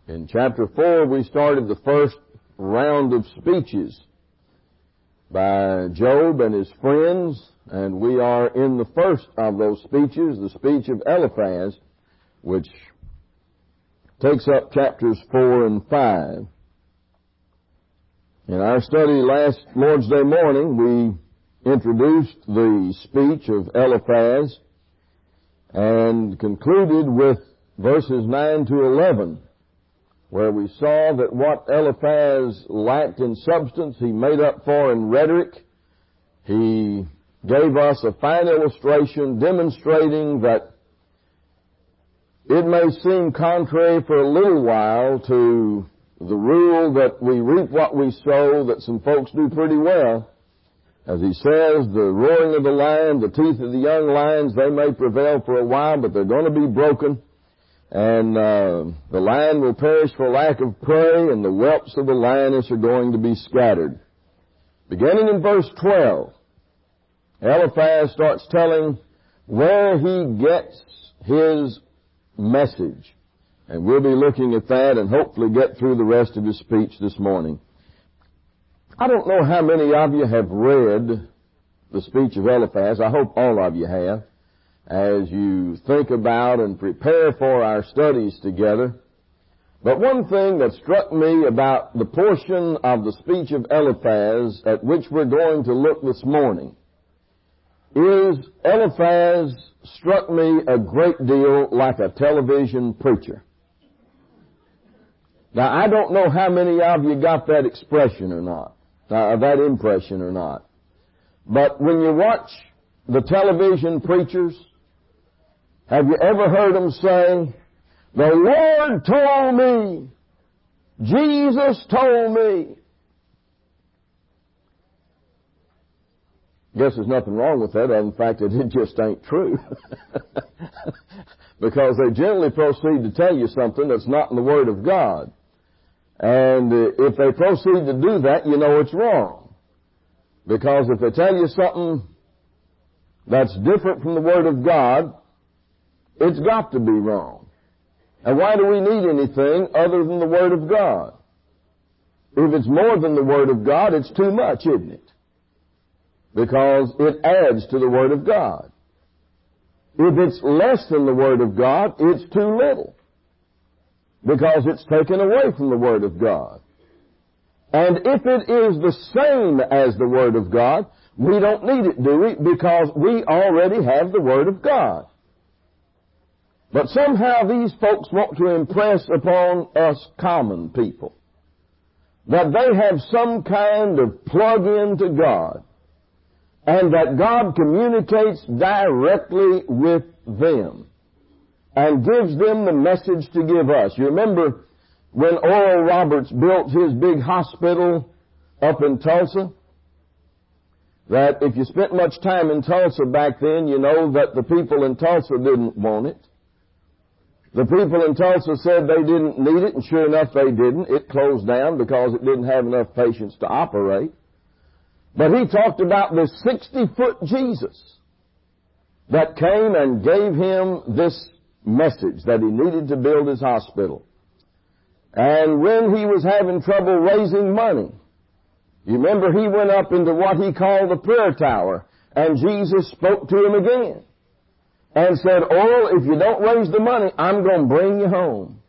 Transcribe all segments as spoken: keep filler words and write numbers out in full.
In chapter four, we started the first round of speeches by Job and his friends, and we are in the first of those speeches, the speech of Eliphaz, which takes up chapters four and five. In our study last Lord's Day morning, we introduced the speech of Eliphaz and concluded with verses nine to eleven, where we saw that what Eliphaz lacked in substance, he made up for in rhetoric. He gave us a fine illustration demonstrating that it may seem contrary for a little while to the rule that we reap what we sow, that some folks do pretty well. As he says, the roaring of the lion, the teeth of the young lions, they may prevail for a while, but they're going to be broken. And uh, the lion will perish for lack of prey, and the whelps of the lioness are going to be scattered. Beginning in verse twelve, Eliphaz starts telling where he gets his message. And we'll be looking at that and hopefully get through the rest of his speech this morning. I don't know how many of you have read the speech of Eliphaz. I hope all of you have, as you think about and prepare for our studies together. But one thing that struck me about the portion of the speech of Eliphaz at which we're going to look this morning is Eliphaz struck me a great deal like a television preacher. Now, I don't know how many of you got that expression or not, uh, that impression or not. But when you watch the television preachers, have you ever heard them say, "The Lord told me, Jesus told me"? Guess there's nothing wrong with that. In fact, it just ain't true. Because they generally proceed to tell you something that's not in the Word of God. And if they proceed to do that, you know it's wrong. Because if they tell you something that's different from the Word of God, it's got to be wrong. And why do we need anything other than the Word of God? If it's more than the Word of God, it's too much, isn't it? Because it adds to the Word of God. If it's less than the Word of God, it's too little. Because it's taken away from the Word of God. And if it is the same as the Word of God, we don't need it, do we? Because we already have the Word of God. But somehow these folks want to impress upon us common people that they have some kind of plug-in to God, and that God communicates directly with them and gives them the message to give us. You remember when Oral Roberts built his big hospital up in Tulsa? That if you spent much time in Tulsa back then, you know that the people in Tulsa didn't want it. The people in Tulsa said they didn't need it, and sure enough they didn't. It closed down because it didn't have enough patients to operate. But he talked about this sixty-foot Jesus that came and gave him this message that he needed to build his hospital. And when he was having trouble raising money, you remember he went up into what he called the prayer tower, and Jesus spoke to him again and said, "Oral, if you don't raise the money, I'm going to bring you home.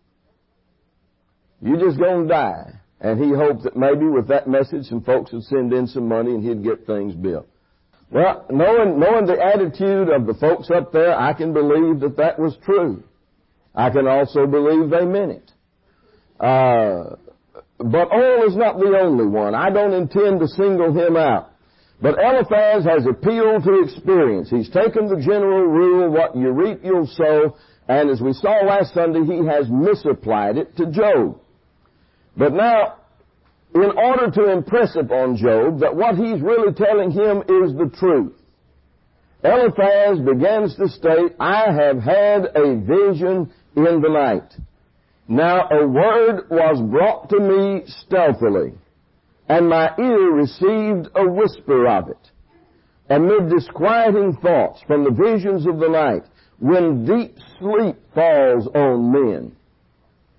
You're just going to die." And he hoped that maybe with that message some folks would send in some money and he'd get things built. Well, knowing, knowing the attitude of the folks up there, I can believe that that was true. I can also believe they meant it. Uh, but Oral is not the only one. I don't intend to single him out. But Eliphaz has appealed to experience. He's taken the general rule, what you reap, you'll sow, and as we saw last Sunday, he has misapplied it to Job. But now, in order to impress upon Job that what he's really telling him is the truth, Eliphaz begins to state, "I have had a vision in the night. Now a word was brought to me stealthily, and my ear received a whisper of it. Amid disquieting thoughts from the visions of the night, when deep sleep falls on men,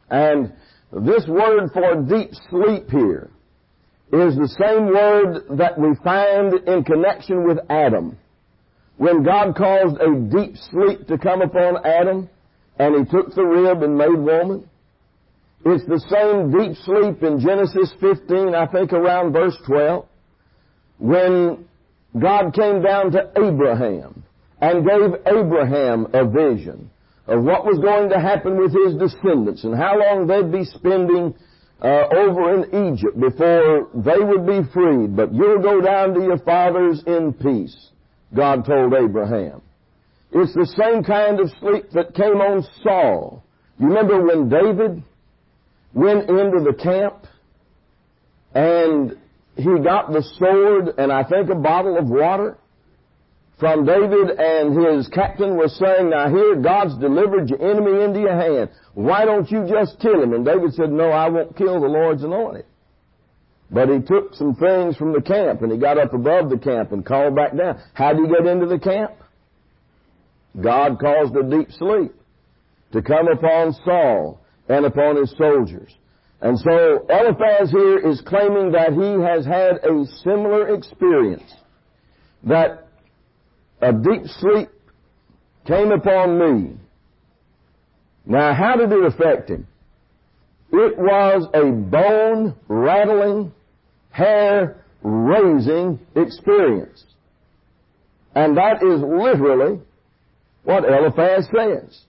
And this word for deep sleep here is the same word that we find in connection with Adam. When God caused a deep sleep to come upon Adam, and He took the rib and made woman, it's the same deep sleep in Genesis fifteen, I think around verse twelve, when God came down to Abraham and gave Abraham a vision of what was going to happen with his descendants and how long they'd be spending uh, over in Egypt before they would be freed. But you'll go down to your fathers in peace, God told Abraham. It's the same kind of sleep that came on Saul. You remember when David went into the camp and he got the sword and I think a bottle of water from David, and his captain was saying, now here, God's delivered your enemy into your hand. Why don't you just kill him? And David said, no, I won't kill the Lord's anointed. But he took some things from the camp and he got up above the camp and called back down. How did he get into the camp? God caused a deep sleep to come upon Saul and upon his soldiers. And so Eliphaz here is claiming that he has had a similar experience, that a deep sleep came upon me. Now, how did it affect him? It was a bone-rattling, hair-raising experience. And that is literally what Eliphaz says.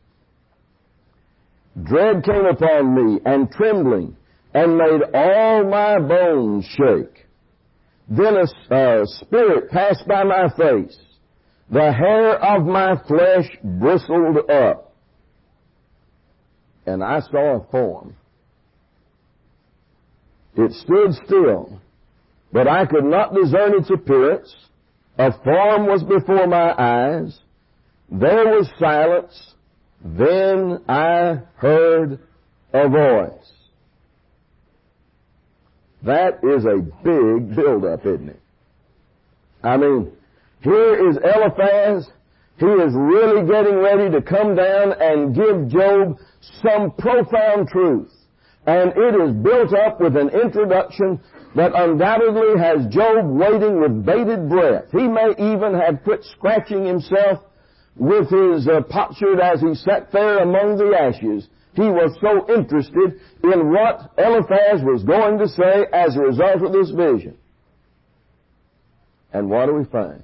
Dread came upon me, and trembling, and made all my bones shake. Then a uh, spirit passed by my face. The hair of my flesh bristled up. And I saw a form. It stood still, but I could not discern its appearance. A form was before my eyes. There was silence. Then I heard a voice. That is a big build-up, isn't it? I mean, here is Eliphaz. He is really getting ready to come down and give Job some profound truth. And it is built up with an introduction that undoubtedly has Job waiting with bated breath. He may even have quit scratching himself with his uh, potsherd as he sat there among the ashes. He was so interested in what Eliphaz was going to say as a result of this vision. And what do we find?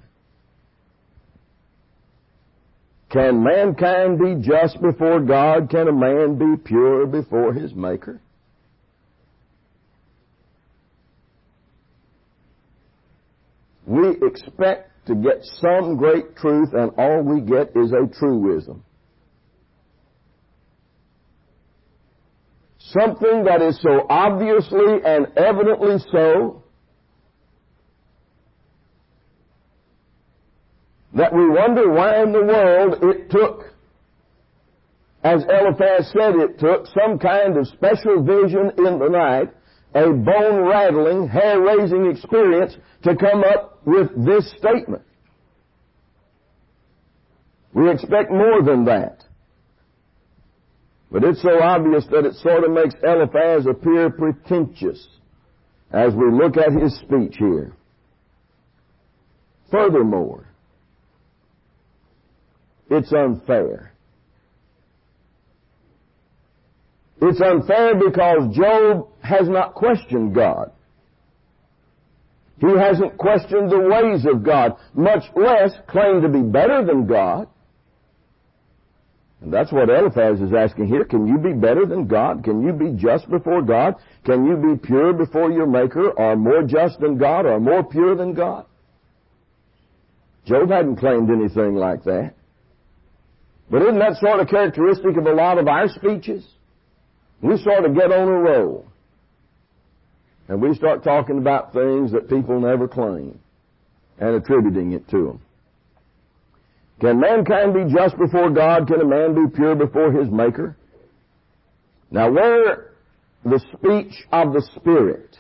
Can mankind be just before God? Can a man be pure before his Maker? We expect to get some great truth, and all we get is a truism. Something that is so obviously and evidently so that we wonder why in the world it took, as Eliphaz said it took, some kind of special vision in the night, a bone-rattling, hair-raising experience to come up with this statement. We expect more than that. But it's so obvious that it sort of makes Eliphaz appear pretentious as we look at his speech here. Furthermore, it's unfair. It's unfair because Job has not questioned God. He hasn't questioned the ways of God, much less claimed to be better than God. And that's what Eliphaz is asking here. Can you be better than God? Can you be just before God? Can you be pure before your Maker, or more just than God, or more pure than God? Job hadn't claimed anything like that. But isn't that sort of characteristic of a lot of our speeches? We sort of get on a roll, and we start talking about things that people never claim and attributing it to them. Can mankind be just before God? Can a man be pure before his Maker? Now, where the speech of the Spirit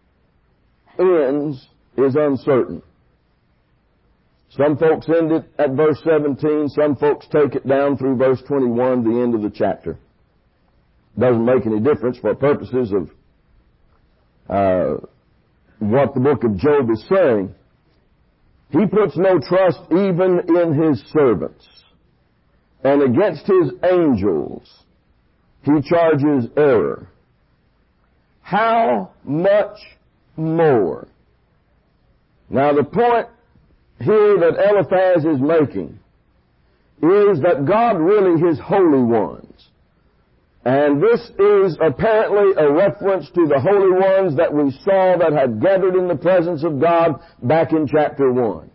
ends is uncertain. Some folks end it at verse seventeen. Some folks take it down through verse twenty-one, the end of the chapter. doesn't make any difference for purposes of uh, what the book of Job is saying. He puts no trust even in his servants, and against his angels he charges error. How much more? Now the point here that Eliphaz is making is that God really his holy ones. And this is apparently a reference to the holy ones that we saw that had gathered in the presence of God back in chapter one.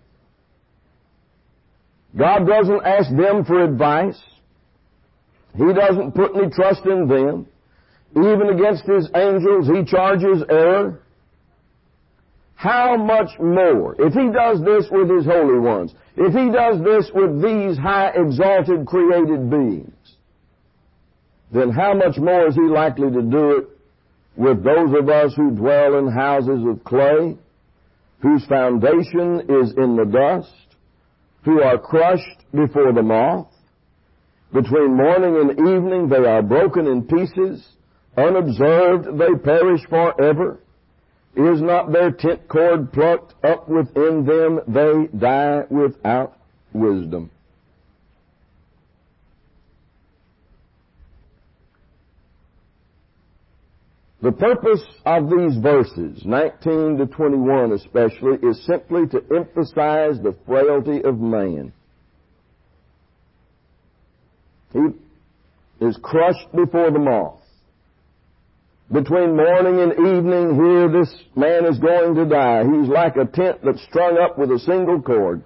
God doesn't ask them for advice. He doesn't put any trust in them. Even against his angels, he charges error. How much more? If he does this with his holy ones, if he does this with these high exalted created beings, then how much more is he likely to do it with those of us who dwell in houses of clay, whose foundation is in the dust, who are crushed before the moth? Between morning and evening they are broken in pieces, unobserved they perish forever. Is not their tent cord plucked up within them? They die without wisdom. The purpose of these verses, nineteen to twenty-one especially, is simply to emphasize the frailty of man. He is crushed before the moth. Between morning and evening, here this man is going to die. He's like a tent that's strung up with a single cord.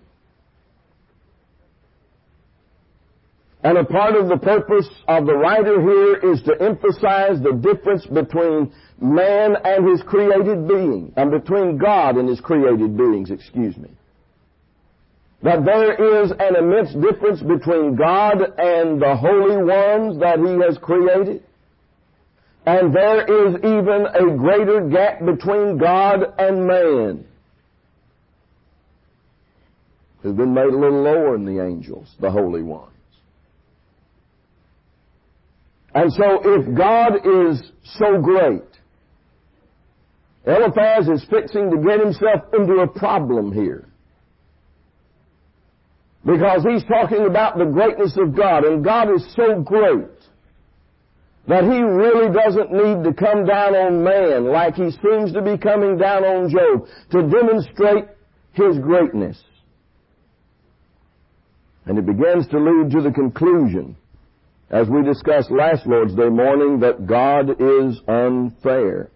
And a part of the purpose of the writer here is to emphasize the difference between man and his created being, and between God and his created beings, excuse me. That there is an immense difference between God and the holy ones that he has created. And there is even a greater gap between God and man, who's been made a little lower than the angels, the holy ones. And so if God is so great, Eliphaz is fixing to get himself into a problem here. Because he's talking about the greatness of God, and God is so great that he really doesn't need to come down on man like he seems to be coming down on Job to demonstrate his greatness. And it begins to lead to the conclusion, as we discussed last Lord's Day morning, that God is unfair.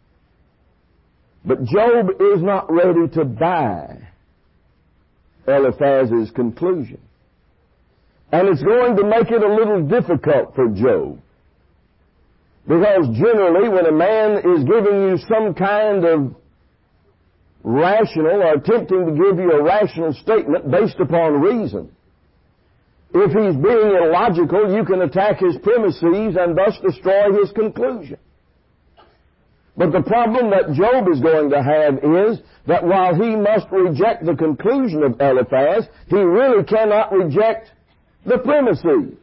But Job is not ready to buy Eliphaz's conclusion. And it's going to make it a little difficult for Job. Because generally, when a man is giving you some kind of rational or attempting to give you a rational statement based upon reason, if he's being illogical, you can attack his premises and thus destroy his conclusion. But the problem that Job is going to have is that while he must reject the conclusion of Eliphaz, he really cannot reject the premises.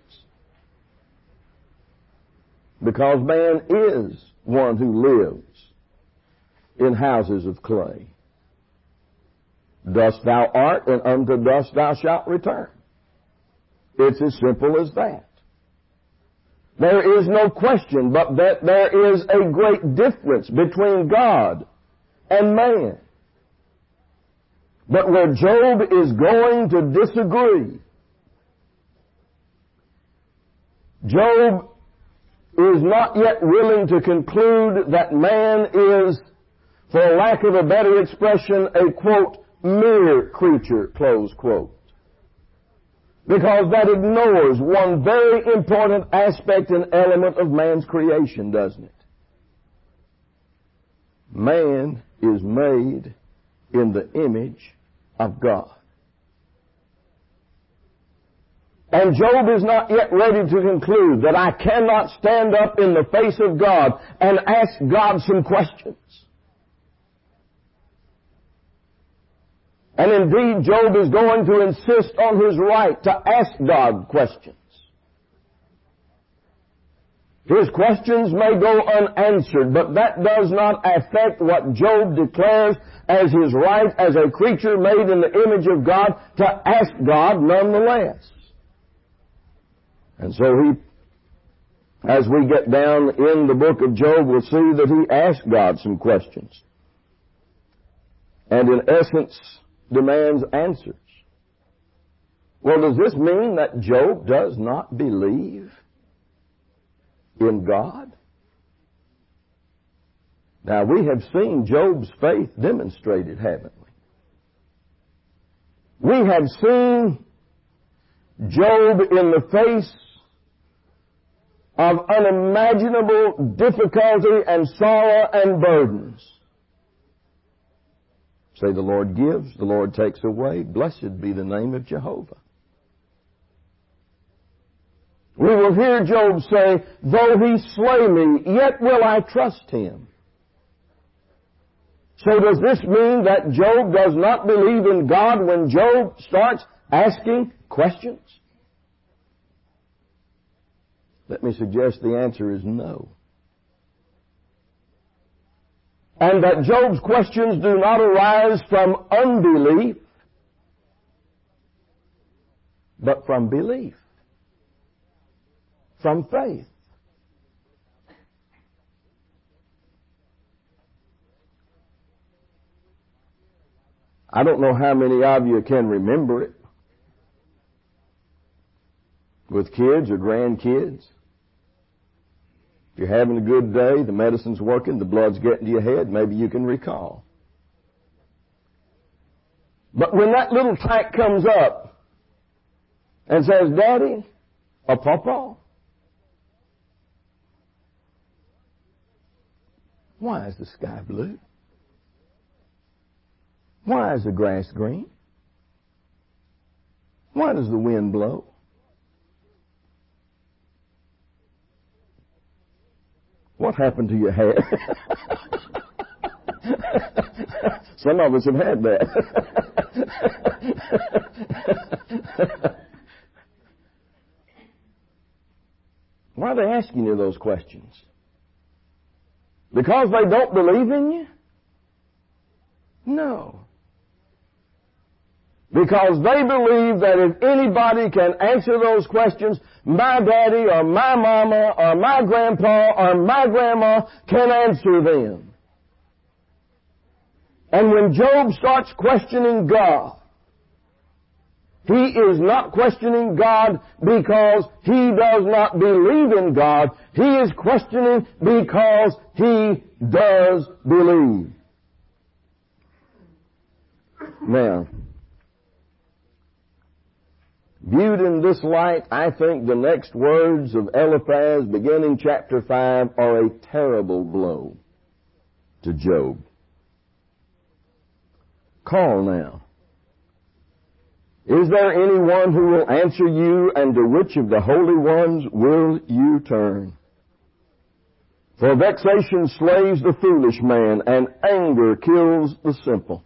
Because man is one who lives in houses of clay. Dust thou art, and unto dust thou shalt return. It's as simple as that. There is no question but that there is a great difference between God and man. But where Job is going to disagree, Job is not yet willing to conclude that man is, for lack of a better expression, a, quote, mere creature, close quote. Because that ignores one very important aspect and element of man's creation, doesn't it? Man is made in the image of God. And Job is not yet ready to conclude that I cannot stand up in the face of God and ask God some questions. And indeed, Job is going to insist on his right to ask God questions. His questions may go unanswered, but that does not affect what Job declares as his right as a creature made in the image of God to ask God nonetheless. And so he, as we get down in the book of Job, we'll see that he asked God some questions. And in essence, demands answers. Well, does this mean that Job does not believe in God? Now, we have seen Job's faith demonstrated, haven't we? We have seen Job in the face of unimaginable difficulty and sorrow and burdens say, the Lord gives, the Lord takes away. Blessed be the name of Jehovah. We will hear Job say, though he slay me, yet will I trust him. So does this mean that Job does not believe in God when Job starts asking questions? Let me suggest the answer is no. And that Job's questions do not arise from unbelief, but from belief, from faith. I don't know how many of you can remember it with kids or grandkids. If you're having a good day, the medicine's working, the blood's getting to your head, maybe you can recall. But when that little tyke comes up and says, Daddy, or Papa, why is the sky blue? Why is the grass green? Why does the wind blow? What happened to your hair? Some of us have had that. Why are they asking you those questions? Because they don't believe in you? No. Because they believe that if anybody can answer those questions, my daddy or my mama or my grandpa or my grandma can answer them. And when Job starts questioning God, he is not questioning God because he does not believe in God. He is questioning because he does believe. Now, viewed in this light, I think the next words of Eliphaz, beginning chapter five, are a terrible blow to Job. Call now. Is there anyone who will answer you, and to which of the holy ones will you turn? For vexation slays the foolish man, and anger kills the simple.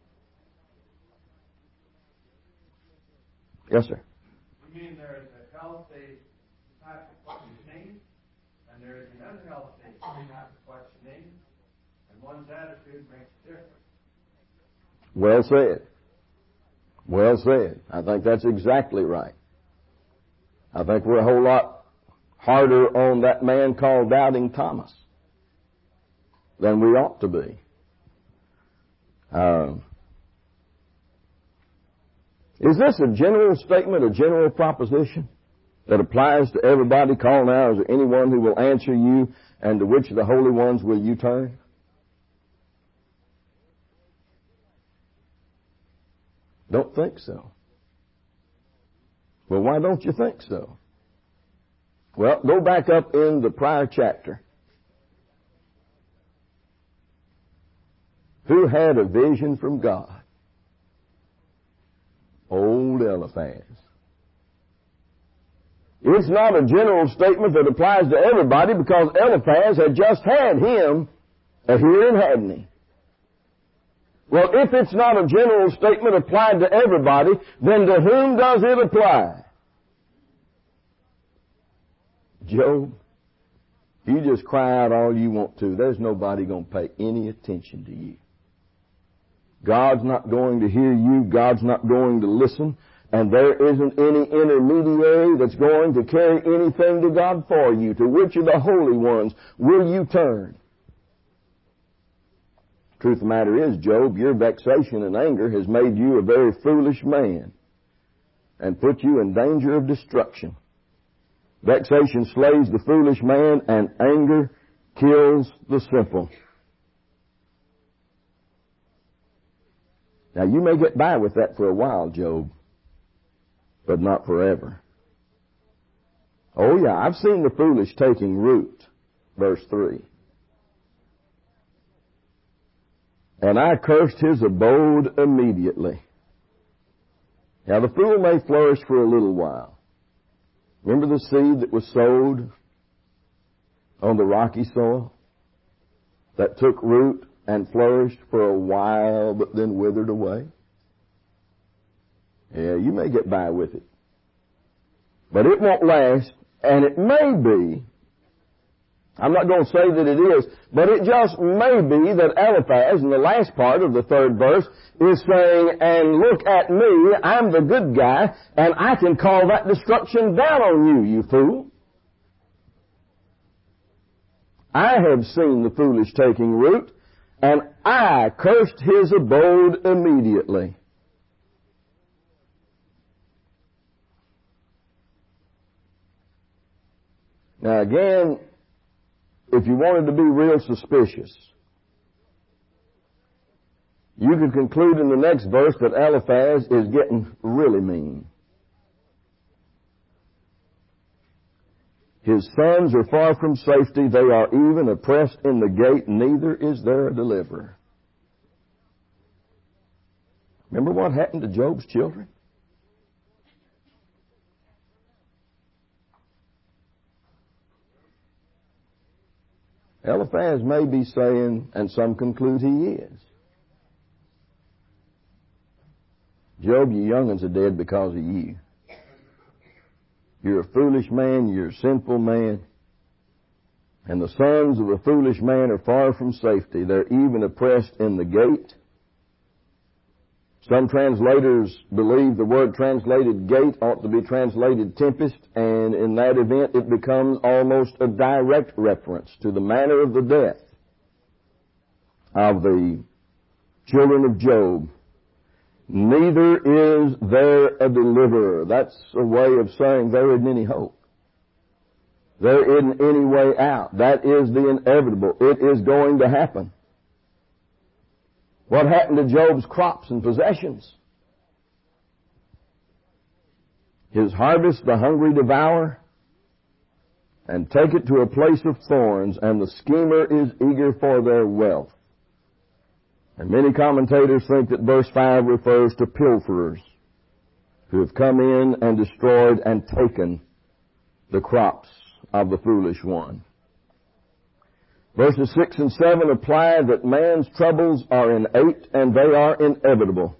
Yes, sir. You mean there is a healthy type of questioning, and there is an unhealthy type of questioning, and one's attitude makes a difference. Well said. Well said. I think that's exactly right. I think we're a whole lot harder on that man called Doubting Thomas than we ought to be. Um, Is this a general statement, a general proposition that applies to everybody? Call now, is there anyone who will answer you, and to which of the holy ones will you turn? Don't think so. Well, why don't you think so? Well, go back up in the prior chapter. Who had a vision from God? Old Eliphaz. It's not a general statement that applies to everybody, because Eliphaz had just had him a hearing, hadn't he? Well, if it's not a general statement applied to everybody, then to whom does it apply? Job. You just cry out all you want to. There's nobody going to pay any attention to you. God's not going to hear you. God's not going to listen. And there isn't any intermediary that's going to carry anything to God for you. To which of the holy ones will you turn? Truth of the matter is, Job, your vexation and anger has made you a very foolish man and put you in danger of destruction. Vexation slays the foolish man, and anger kills the simple. Now, you may get by with that for a while, Job, but not forever. Oh, yeah, I've seen the foolish taking root, verse three. And I cursed his abode immediately. Now, the fool may flourish for a little while. Remember the seed that was sowed on the rocky soil that took root and flourished for a while but then withered away? Yeah, you may get by with it. But it won't last, and it may be, I'm not going to say that it is, but it just may be that Eliphaz, in the last part of the third verse, is saying, and look at me, I'm the good guy, and I can call that destruction down on you, you fool. I have seen the foolish taking root, and I cursed his abode immediately. Now again, if you wanted to be real suspicious, you could conclude in the next verse that Eliphaz is getting really mean. His sons are far from safety. They are even oppressed in the gate. Neither is there a deliverer. Remember what happened to Job's children? Eliphaz may be saying, and some conclude he is, Job, you young'uns are dead because of you. You're a foolish man, you're a sinful man, and the sons of a foolish man are far from safety. They're even oppressed in the gate. Some translators believe the word translated gate ought to be translated tempest, and in that event it becomes almost a direct reference to the manner of the death of the children of Job. Neither is there a deliverer. That's a way of saying there isn't any hope. There isn't any way out. That is the inevitable. It is going to happen. What happened to Job's crops and possessions? His harvest the hungry devour and take it to a place of thorns, and the schemer is eager for their wealth. And many commentators think that verse five refers to pilferers who have come in and destroyed and taken the crops of the foolish one. Verses six and seven apply that man's troubles are innate and they are inevitable.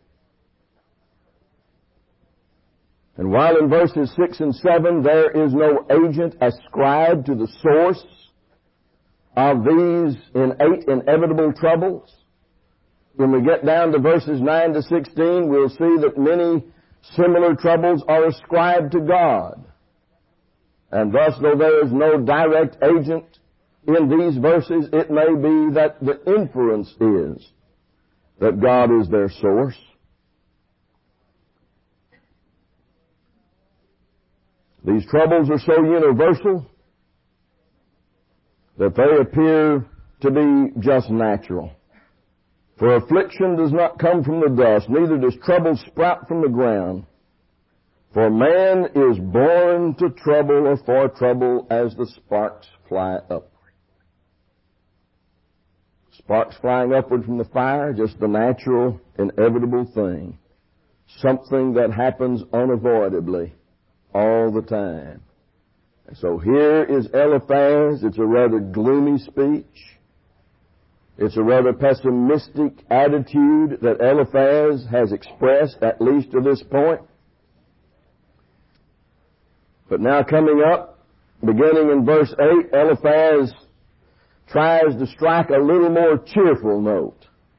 And while in verses six and seven there is no agent ascribed to the source of these innate, inevitable troubles, when we get down to verses nine to sixteen, we'll see that many similar troubles are ascribed to God. And thus, though there is no direct agent in these verses, it may be that the inference is that God is their source. These troubles are so universal that they appear to be just natural. For affliction does not come from the dust, neither does trouble sprout from the ground. For man is born to trouble, or for trouble, as the sparks fly upward. Sparks flying upward from the fire, just the natural, inevitable thing. Something that happens unavoidably all the time. And so here is Eliphaz. It's a rather gloomy speech. It's a rather pessimistic attitude that Eliphaz has expressed, at least to this point. But now coming up beginning in verse eight, Eliphaz tries to strike a little more cheerful note.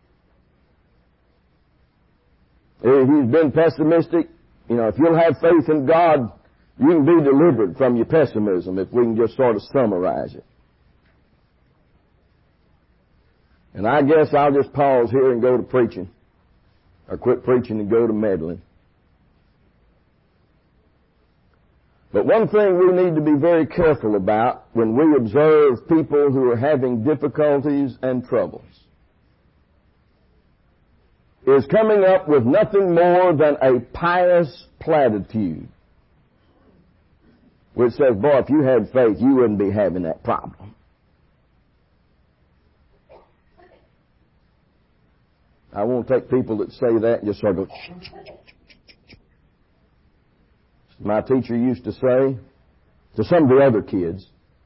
He's been pessimistic. You know, if you'll have faith in God, you can be delivered from your pessimism, if we can just sort of summarize it. And I guess I'll just pause here and go to preaching, or quit preaching and go to meddling. But one thing we need to be very careful about when we observe people who are having difficulties and troubles is coming up with nothing more than a pious platitude which says, boy, if you had faith, you wouldn't be having that problem. I won't take people that say that and just sort of go, my teacher used to say to some of the other kids,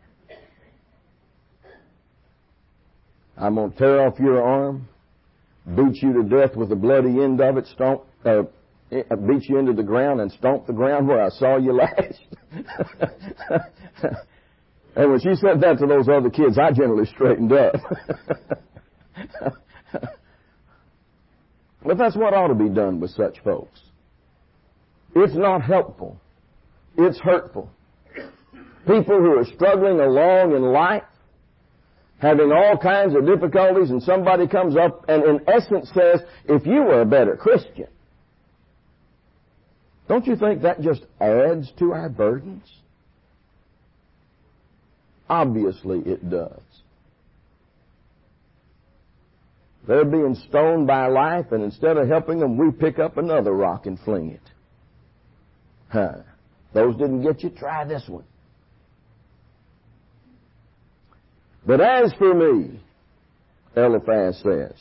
I'm going to tear off your arm, beat you to death with the bloody end of it, stomp, uh, beat you into the ground and stomp the ground where I saw you last. And when she said that to those other kids, I generally straightened up. But that's what ought to be done with such folks. It's not helpful. It's hurtful. People who are struggling along in life, having all kinds of difficulties, and somebody comes up and in essence says, if you were a better Christian, don't you think that just adds to our burdens? Obviously it does. They're being stoned by life, and instead of helping them, we pick up another rock and fling it. Huh. Those didn't get you, try this one. But as for me, Eliphaz says,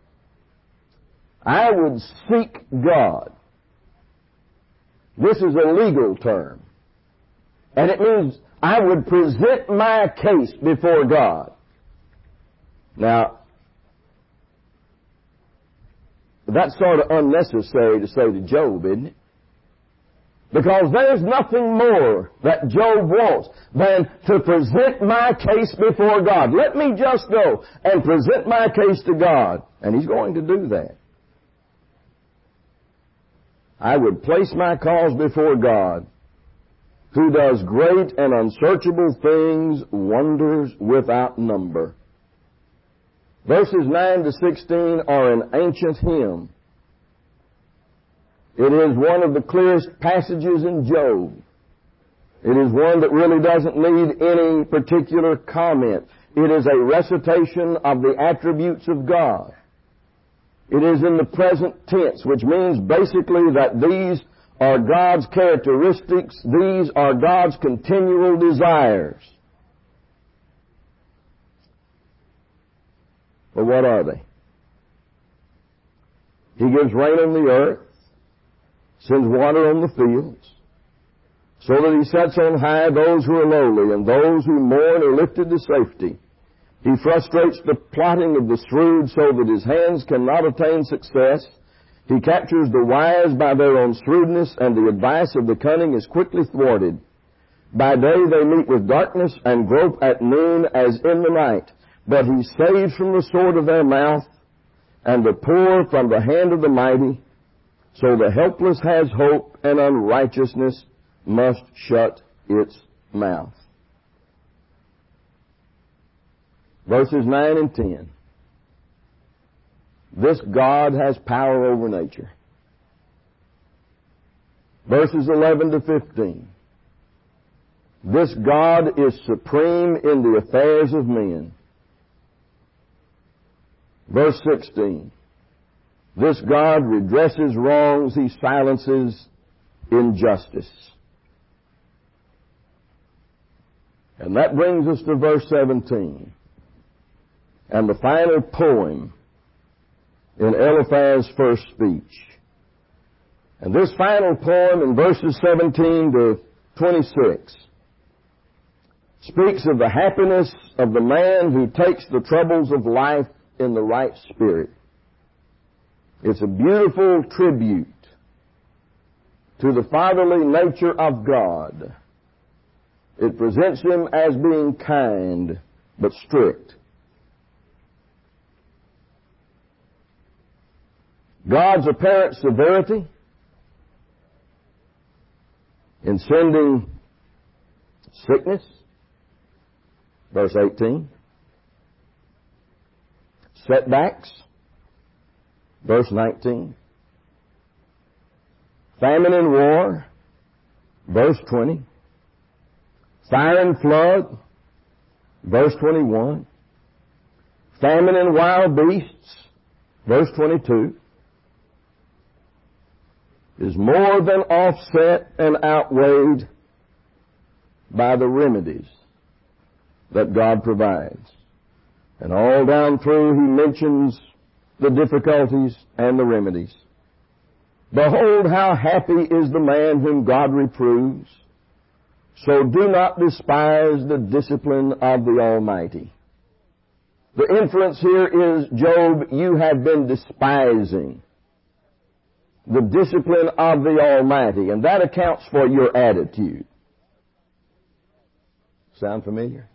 I would seek God. This is a legal term. And it means I would present my case before God. Now, that's sort of unnecessary to say to Job, isn't it? Because there's nothing more that Job wants than to present my case before God. Let me just go and present my case to God. And he's going to do that. I would place my cause before God, who does great and unsearchable things, wonders without number. Verses nine to sixteen are an ancient hymn. It is one of the clearest passages in Job. It is one that really doesn't need any particular comment. It is a recitation of the attributes of God. It is in the present tense, which means basically that these are God's characteristics. These are God's continual desires. Well, what are they? He gives rain on the earth, sends water on the fields, so that he sets on high those who are lowly, and those who mourn are lifted to safety. He frustrates the plotting of the shrewd so that his hands cannot attain success. He captures the wise by their own shrewdness, and the advice of the cunning is quickly thwarted. By day they meet with darkness and grope at noon as in the night. But he saves from the sword of their mouth, and the poor from the hand of the mighty. So the helpless has hope, and unrighteousness must shut its mouth. Verses nine and ten. This God has power over nature. Verses eleven to fifteen. This God is supreme in the affairs of men. Verse sixteen. This God redresses wrongs, he silences injustice. And that brings us to verse seventeen. And the final poem in Eliphaz's first speech. And this final poem in verses seventeen to twenty-six speaks of the happiness of the man who takes the troubles of life in the right spirit. It's a beautiful tribute to the fatherly nature of God It presents him as being kind but strict. God's apparent severity in sending sickness, verse eighteen. Setbacks, verse nineteen. Famine and war, verse twenty. Fire and flood, verse twenty-one. Famine and wild beasts, verse twenty-two. Is more than offset and outweighed by the remedies that God provides. And all down through he mentions the difficulties and the remedies. Behold, how happy is the man whom God reproves. So do not despise the discipline of the Almighty. The inference here is, Job, you have been despising the discipline of the Almighty, and that accounts for your attitude. Sound familiar?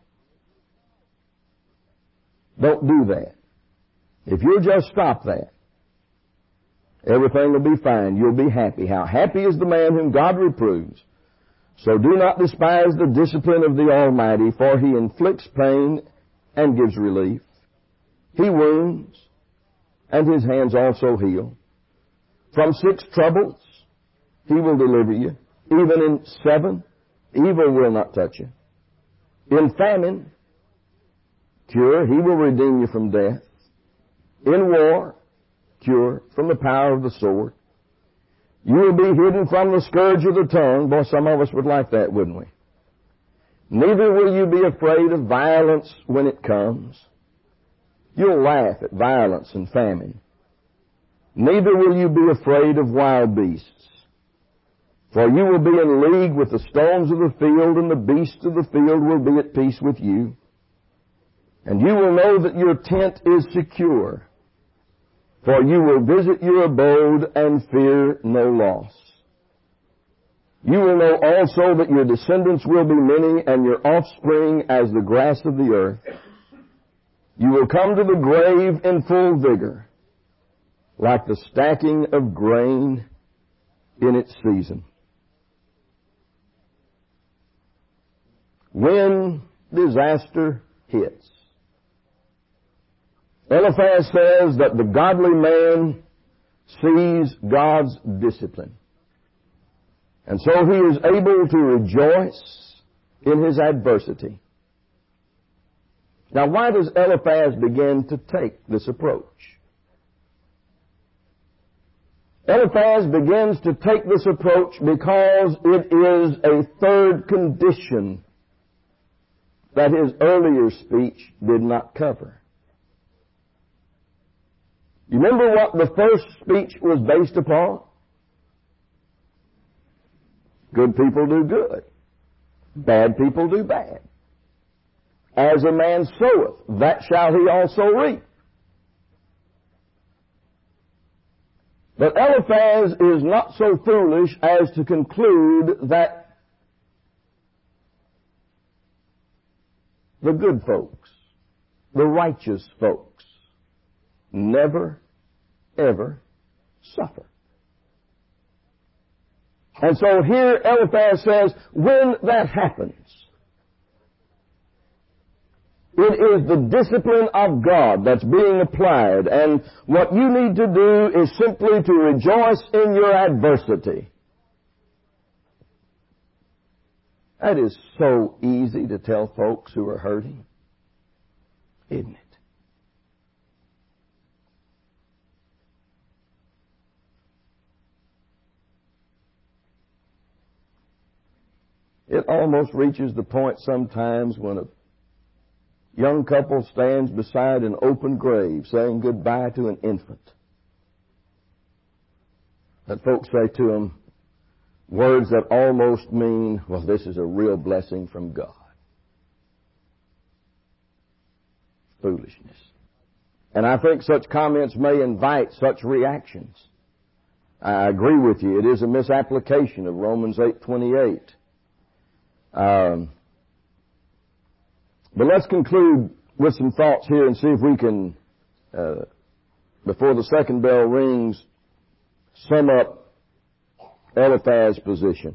Don't do that. If you'll just stop that, everything will be fine. You'll be happy. How happy is the man whom God reproves. So do not despise the discipline of the Almighty, for he inflicts pain and gives relief. He wounds, and his hands also heal. From six troubles he will deliver you. Even in seven, evil will not touch you. In famine, cure, he will redeem you from death. In war, cure from the power of the sword. You will be hidden from the scourge of the tongue. Boy, some of us would like that, wouldn't we? Neither will you be afraid of violence when it comes. You'll laugh at violence and famine. Neither will you be afraid of wild beasts. For you will be in league with the stones of the field, and the beasts of the field will be at peace with you. And you will know that your tent is secure. For you will visit your abode and fear no loss. You will know also that your descendants will be many, and your offspring as the grass of the earth. You will come to the grave in full vigor, like the stacking of grain in its season. When disaster hits, Eliphaz says that the godly man sees God's discipline. And so he is able to rejoice in his adversity. Now, why does Eliphaz begin to take this approach? Eliphaz begins to take this approach because it is a third condition that his earlier speech did not cover. You remember what the first speech was based upon? Good people do good. Bad people do bad. As a man soweth, that shall he also reap. But Eliphaz is not so foolish as to conclude that the good folks, the righteous folks, never, ever suffer. And so here Eliphaz says, when that happens, it is the discipline of God that's being applied, and what you need to do is simply to rejoice in your adversity. That is so easy to tell folks who are hurting, isn't it? It almost reaches the point sometimes when a young couple stands beside an open grave saying goodbye to an infant, that folks say to them words that almost mean, well, this is a real blessing from God. Foolishness. And I think such comments may invite such reactions. I agree with you. It is a misapplication of Romans eight twenty-eight. Um, But let's conclude with some thoughts here and see if we can, uh, before the second bell rings, sum up Eliphaz's position.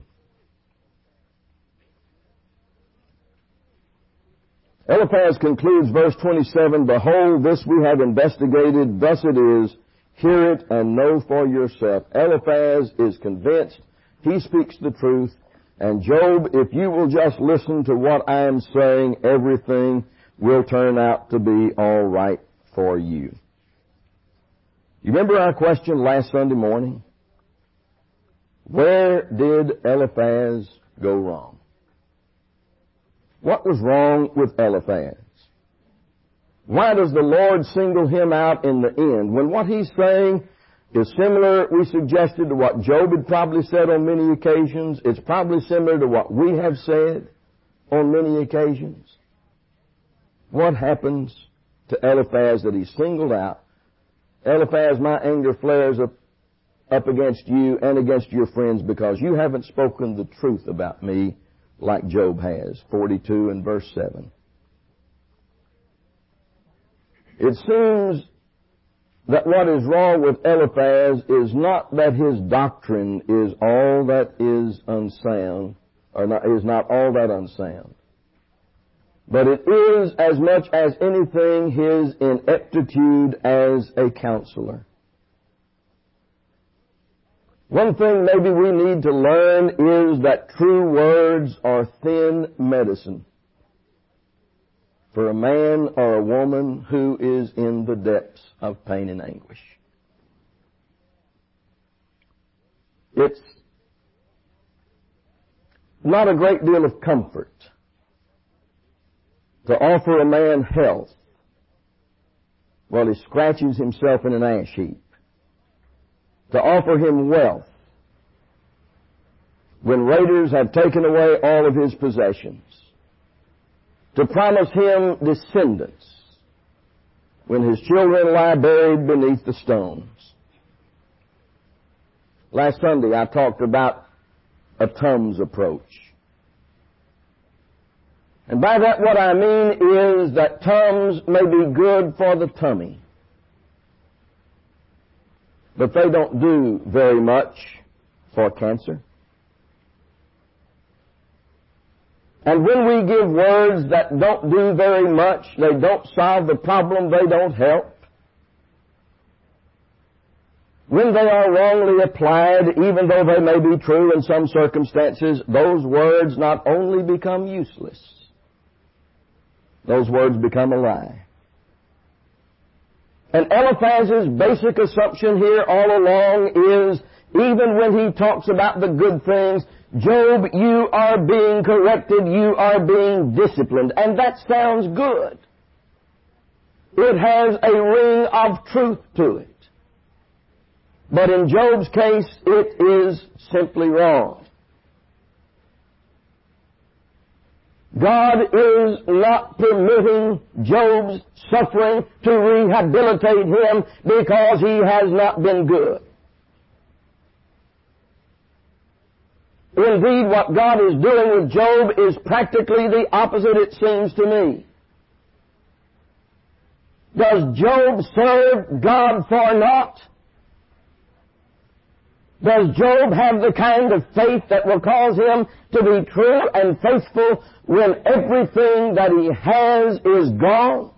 Eliphaz concludes verse twenty-seven, "Behold, this we have investigated, thus it is, hear it and know for yourself." Eliphaz is convinced, he speaks the truth, and Job, if you will just listen to what I am saying, everything will turn out to be all right for you. You remember our question last Sunday morning? Where did Eliphaz go wrong? What was wrong with Eliphaz? Why does the Lord single him out in the end when what he's saying is similar, we suggested, to what Job had probably said on many occasions? It's probably similar to what we have said on many occasions. What happens to Eliphaz that he's singled out? Eliphaz, my anger flares up, up against you and against your friends because you haven't spoken the truth about me like Job has. forty-two and verse seven. It seems that what is wrong with Eliphaz is not that his doctrine is all that is unsound, or not, is not all that unsound, but it is as much as anything his ineptitude as a counselor. One thing maybe we need to learn is that true words are thin medicine for a man or a woman who is in the depths of pain and anguish. It's not a great deal of comfort to offer a man health while he scratches himself in an ash heap, to offer him wealth when raiders have taken away all of his possessions, to promise him descendants when his children lie buried beneath the stones. Last Sunday I talked about a Tums approach. And by that what I mean is that Tums may be good for the tummy, but they don't do very much for cancer. And when we give words that don't do very much, they don't solve the problem, they don't help. When they are wrongly applied, even though they may be true in some circumstances, those words not only become useless, those words become a lie. And Eliphaz's basic assumption here all along is, even when he talks about the good things, Job, you are being corrected, you are being disciplined. And that sounds good. It has a ring of truth to it. But in Job's case, it is simply wrong. God is not permitting Job's suffering to rehabilitate him because he has not been good. Indeed, what God is doing with Job is practically the opposite, it seems to me. Does Job serve God for naught? Does Job have the kind of faith that will cause him to be true and faithful when everything that he has is gone?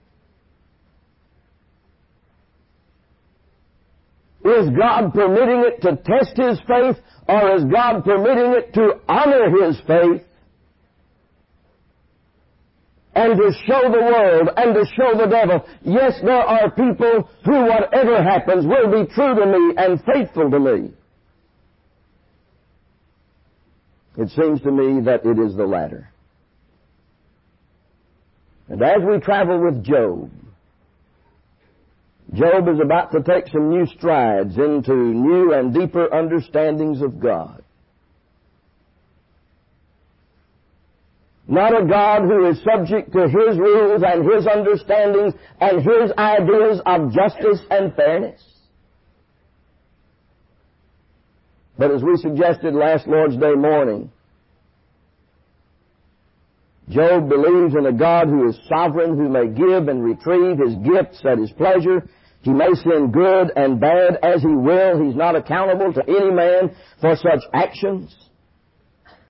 Is God permitting it to test his faith, or is God permitting it to honor his faith and to show the world and to show the devil, yes, there are people who, whatever happens, will be true to me and faithful to me? It seems to me that it is the latter. And as we travel with Job, Job is about to take some new strides into new and deeper understandings of God. Not a God who is subject to his rules and his understandings and his ideas of justice and fairness. But as we suggested last Lord's Day morning, Job believes in a God who is sovereign, who may give and retrieve His gifts at His pleasure. He may send good and bad as He will. He's not accountable to any man for such actions.